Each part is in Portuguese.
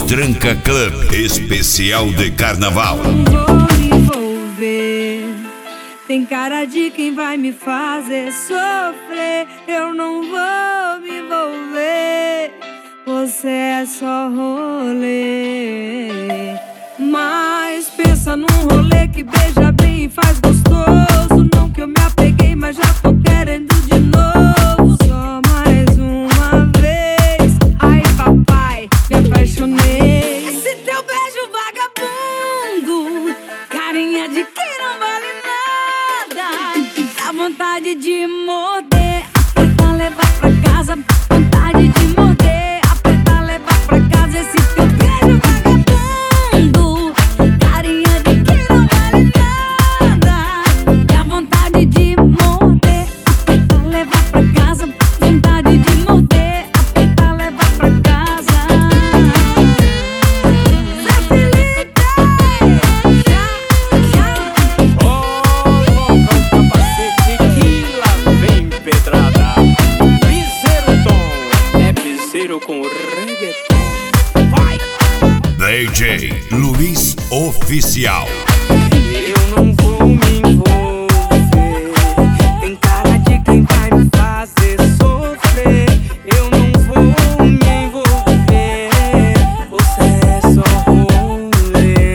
Tranca Club, especial de carnaval. Não vou me envolver, tem cara de quem vai me fazer sofrer. Eu não vou me envolver, você é só rolê. Mas pensa num rolê que beija bem e faz gostoso. Não que eu me apeguei, mas já tô querendo de novo. Só mais uma vez, ai papai, me apaixonei. Esse teu beijo vagabundo, carinha de quem não vale nada. Dá vontade de morder, apertar, levar pra casa. Vontade de morder, apertar, levar pra casa. Esse teu beijo vagabundo, carinha de quem não vale nada. Dá vontade de morder, apertar, levar pra casa. Vontade de morder, apertar, levar pra casa. Zé Felipe, já. Coloca o capacete que lá vem pedrada. Piseiro Tom, é piseiro com reggaeton. Vai! DJ Luiz Oficial. Eu não vou me envolver, tem cara de quem vai me fazer sofrer. Eu não vou me envolver, você é só rolê.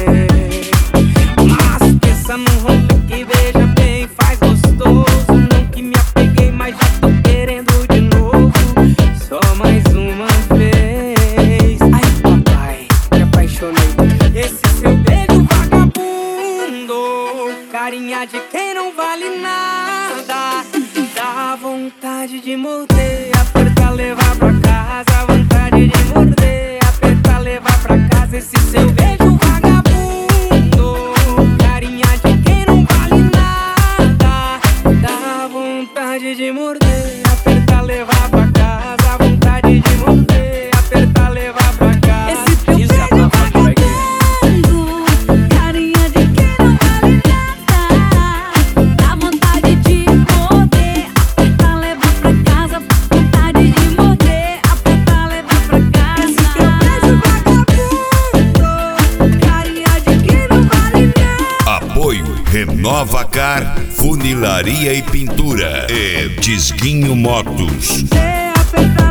Mas pensa num rolê que beija bem e faz gostoso. Não que me apeguei, mas já tô querendo de novo. Só mais uma vez. Ai papai, me apaixonei. Esse seu beijo vagabundo, carinha de quem não vale nada. Dá vontade de morder, apertar, levar pra casa. Vontade de morder, apertar, levar pra casa. Esse seu beijo vagabundo, carinha de quem não vale nada. Dá vontade de morder, apertar, levar pra casa. Vontade de morder, apertar, levar pra casa. Esse teu beijo vagabundo, carinha de quem não vale nada. Dá vontade de morder, apertar, levar pra casa. Vontade de morder, apertar, levar pra casa. Esse teu beijo vagabundo, carinha de quem não vale nada. Apoio Renova Car, Funilaria e Pintura e Tisguinho Motos. Apertar,